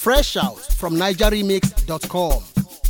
Fresh Out from NigerRemix.com.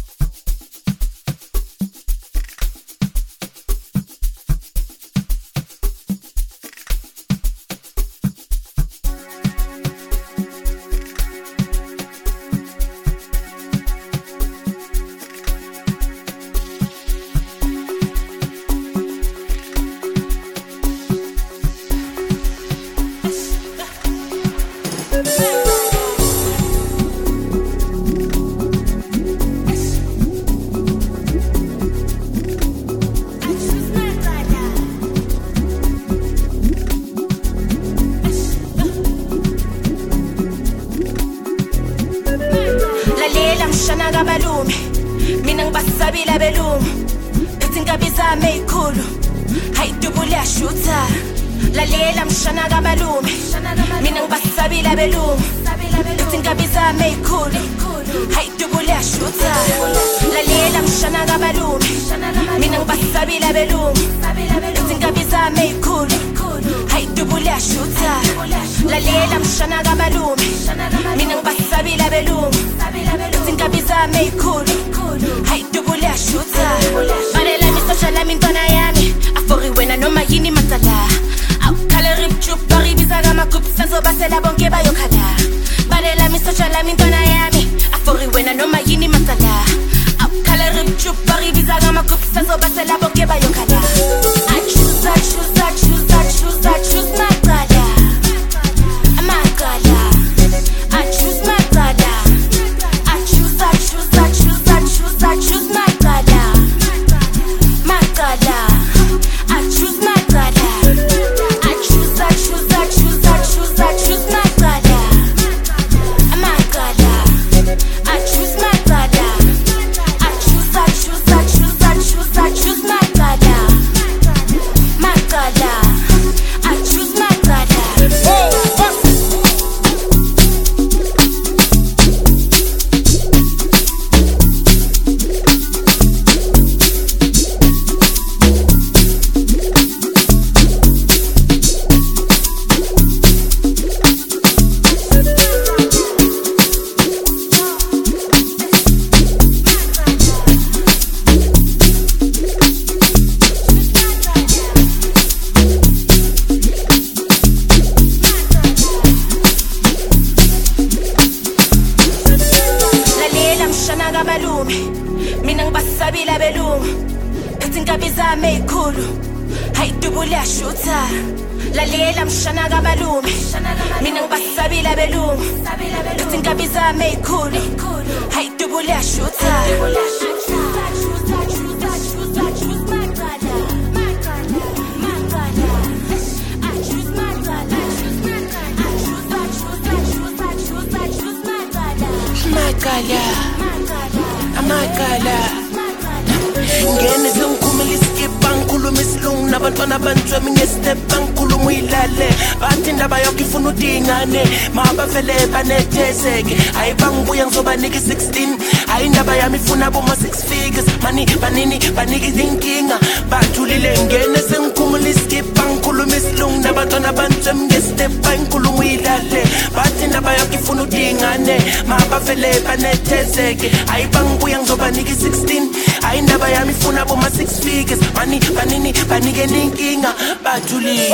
Minang basabila belungu Etingabiza meikhulu Hayidubula shooter Lalela mshana kabalume Minang basabila belungu Etingabiza meikhulu Hayidubula shooter Lalela mshana kabalume Minang basabila belungu Etingabiza meikhulu Hayidubula shooter Lalela mshana kabalume Minang basabila belungu Etingabiza meikhulu Hayidubula shooter Balela misoshala mintwana yami Afori wena noma yini matala Awukhala ripchup baribiza kama kupsa Zobasela bonke bayokhala Balela misoshala mintwana yami Afori wena noma yini matala Awukhala ripchup baribiza kama kupsa Zobasela bonke bayokhala I choose my brother My brother I choose my brother I choose my brother My brother I choose my brother I choose my brother My brother I choose my brother I choose my brother My brother I choose my brother Minang basabila belungu Etingabiza meikhulu Hayidubula shooter Lalela mshana kabalume Minang basabila belungu Etingabiza meikhulu Hayidubula shooter Amagala Ngene zingkhumela iskipha ngikhuluma isilungu nabantwana bantwemi ngestep ngikhuluma uyilale bathi indaba yakho ifuna udingane mabavele banethezeke ayibangibuya ngizobanika i16 hayi indaba yami ifuna boma 6 figures mani banini banika izinkinga bathulile ngene zingkhumela iskipha ngikhuluma isilungu nabantwana bantwemi ngestep ngikhuluma uyilale bathi indaba yakho ifuna udingane mabavele banethezeke ayibangibuya ngizobanika i16 hayi indaba yami ifuna boma 6 figures mani banini banike inkinga bathulile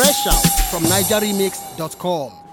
Fresh out from NigerRemix.com.